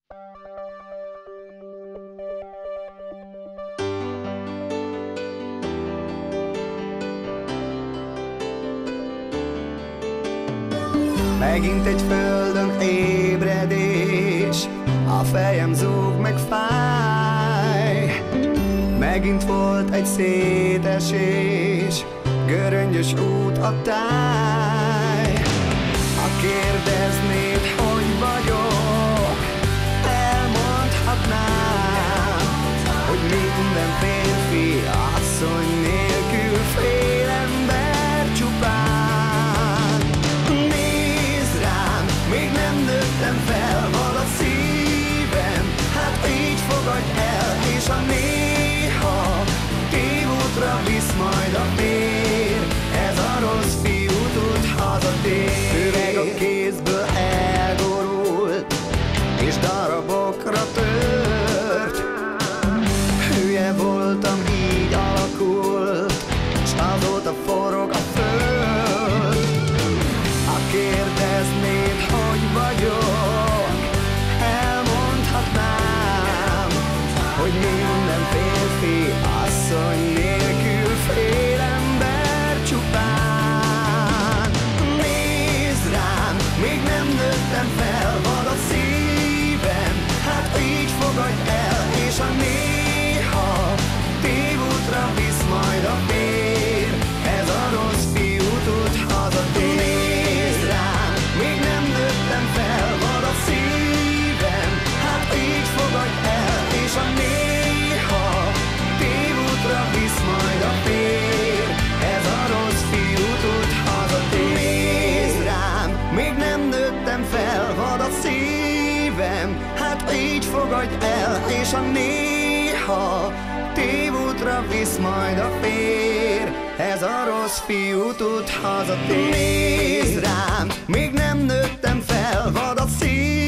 Megint egy földön ébredés, a fejem zúg meg fáj. Megint volt egy szétesés, göröngyös út a táj. Ha kérdeznéd, hogy vagyok, elmondhatnám, hogy minden férfi asszony nélkül fél ember csupán. Nézd rám, még nem nőttem fel, vad a szívem, hát így fogadj el, és ha néha tévútra visz majd a vér, ez a rossz fiú tud hazatér. Üveg a kézből elgorult, és darabokra tört. Hülye voltam, így alakult, s azóta forog a föld. Ha kérdeznéd, hogy vagyok, elmondhatnám, hogy minden férfi asszony nélkül fél ember csupán. Nézd rám, még nem nőttem fel, vad a szívem, hát így fogadj el, és ha néha tévútra visz majd a vér, ez a rossz fiú tud hazatér. Nézd rám, még nem nőttem fel, vad a szívem, hát így fogadj el, és ha néha tévútra visz majd a vér, ez a rossz fiú tud hazatér. Nézd rám, még nem nőttem fel, vad a szívem, hát így fogadj el, és ha néha tévútra visz majd a fér, ez a rossz fiú tud hazatér. Nézd rám, még nem nőttem fel, vad a szívem,